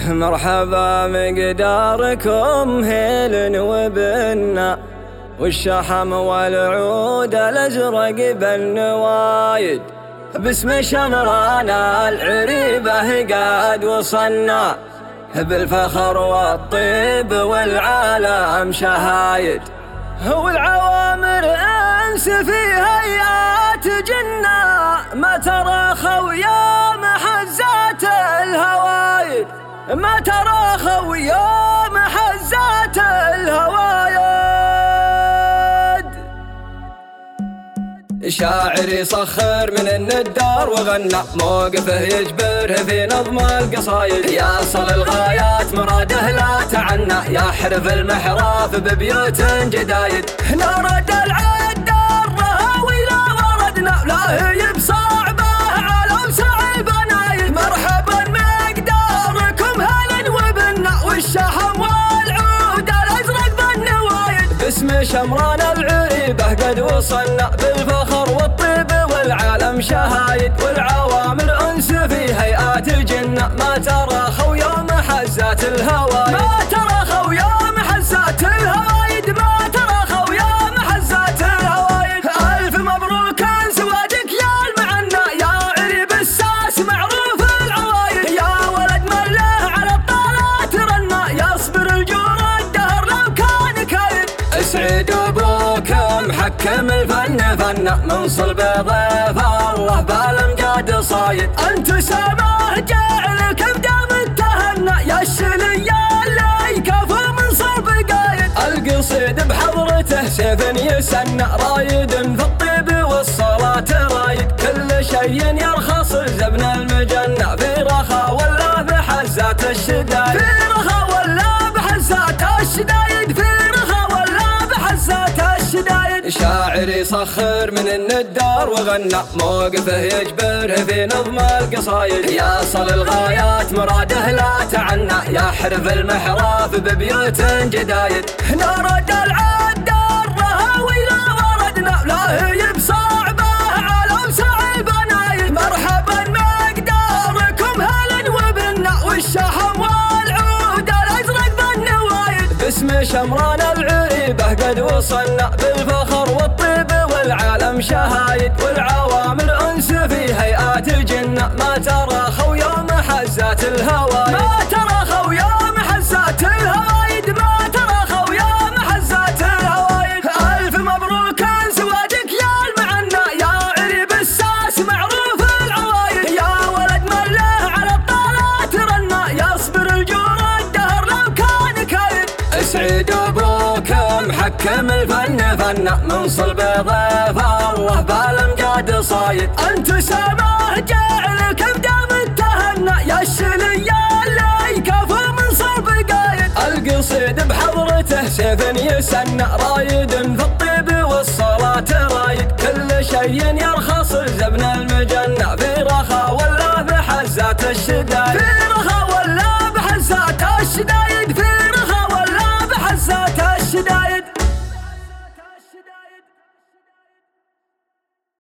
مرحبا مقداركم هيل وبنا، والشحم والعود الازرق بالنوايد، باسم شمرانا العريبة قد وصلنا، بالفخر والطيب والعالم شهايد، والعوامر انس في هيئات جنة، ما تراخوا يوم حزات الهوايد، ما تراخوا يوم حزات الهوايد. شاعر يصخر من الندار وغنى، موقفه يجبره في نظم القصايد، يصل الغايات مراده لا تعنى، يحرف المحراف ببيوت جدايد، نرد العد الرهاوي لا وردنا، لا هي بصعبه على وسع البنايد، مرحبا مقداركم هلا وبنا، والشحم والعود الازرق بالنوايد، باسم شمران العريبه قد وصلنا، بالفخر والطيب والعالم شهايد، والعوامل انس في هيئات جنة، ما تراخوا يوم حزات الهوايد، ما تراخوا يوم حزات الهوايد، ما تراخوا يوم حزات الهوايد. الف مبروك زواجك يا المعنى، يا عريب الساس معروف العوايد، يا ولد من له على الطالات رنا، يصبر الجور الدهر لو كان كايد، اسعد ابوكم حكم الفن فنه، من صلب ضيف الله بالامجاد صايد، انت سماه جعلك بدام التهنى، يا الشلي اللي يكفى من صلب قايد، القصيد بحضرته سيف يسنى، رايد في الطيب والصلاة رايد، كل شيء يرخص زبن المجنة، في رخاء ولا بحزات الشدايد، في رخاء ولا بحزات الشدايد، في رخاء ولا بحزات الشدايد. شاعر يصخر من الندار وغنى، موقفه يجبره في نظم القصايد، يصل الغايات مراده لا تعنى، يحرف المحراف ببيوت جدايد، نرد العد الرهاوي لا وردنا، لا هي بصعبه على وسع البنايد، مرحبا مقداركم هلا وبنا، والشحم والعود الازرق بالنوايد، باسم شمران العريبه قد وصلنا، بالفخر والطيب والعالم شهايد، والعوامل انس في هيئات جنة، ما تراخوا يوم حزات الهوايد، ما تراخوا يوم حزات الهوايد، ما تراخوا يوم حزات الهوايد. الف مبروك زواجك يا المعنى، يا عريب الساس معروف العوايد، يا ولد من له على الطالات رنا، يصبر الجور الدهر لو كان كايد، اسعد ابوكم حكم الفن فنه، من صلب ضيف الله بالامجاد صايد، انت سماه جعلك بدام التهنى، يا الشلي اللي يكفى من صلب قايد، القصيد بحضرته سيف يسنى، رايد في الطيب والصلاة رايد، كل شيء يرخص زبن المجنة، في رخاء ولا بحزات الشدايد، في رخاء ولا بحزات الشدايد.